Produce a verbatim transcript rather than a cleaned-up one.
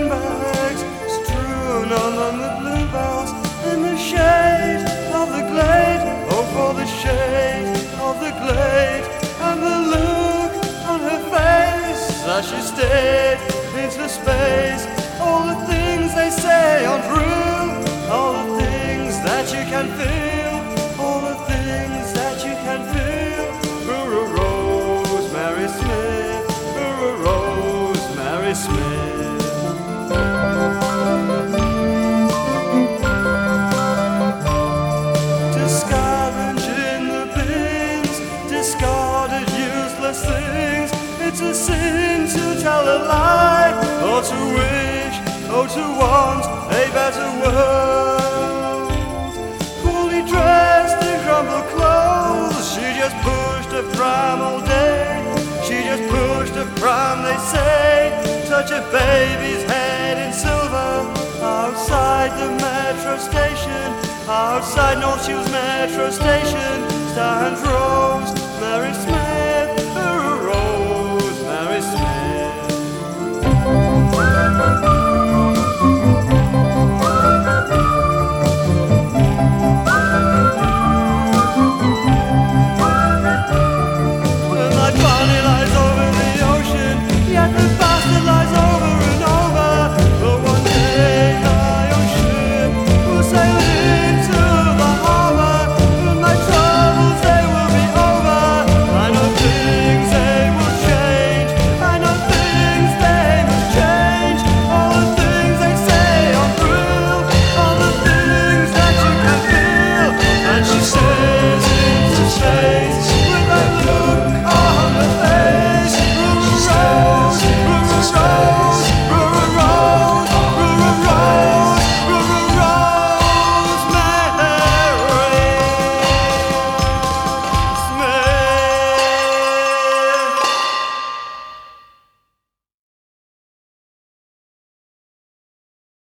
bags strewn on the bluebells in the shade of the glade. Oh, for the shade of the glade and the look on her face as she stared into space. All the things they say aren't true, all the things that you can feel, all the things that you can feel. Ooh, Rosemary Smith, ooh, Rosemary Smith. To scavenge in the bins, discarded useless things. It's a sin to tell a lie, or to wish, or to want a better world. Poorly dressed in crumpled clothes, she just pushed a pram all day. She just pushed a pram, they say. Touch a baby's head in silver outside the metro station. Outside North Shields metro station stands Rosemary Smith.